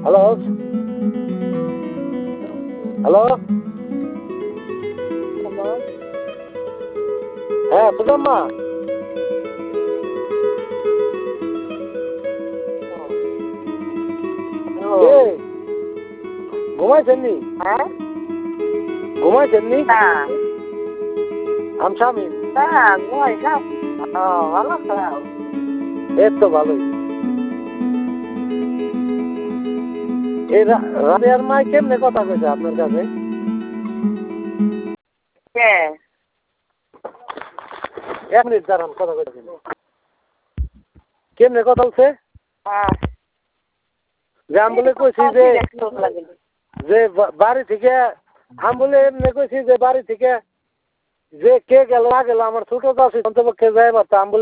hello hello হ্যাঁ সুদাম্মা কে ঘুমাইছেন নি হ্যাঁ ঘুমাইছেন নি না আমি স্বামী না ঘুমাই না ও ভালো তো এই তো ভালোই এই রাবিয়ার মাই কেমনে কথা কইছে আপনার কাছে কে এক মিনিট দাঁড়ান কথা কইতে কেমনে কথা বলছে হ্যাঁ যে আমি বলে কইছি যে বাড়ি থেকে আমি বলে এমনি কইছি যে বাড়ি থেকে যে কে গেল না গেল আমার ছোট দাসী অন্তপক্ষে যাইবার তা আমি বলে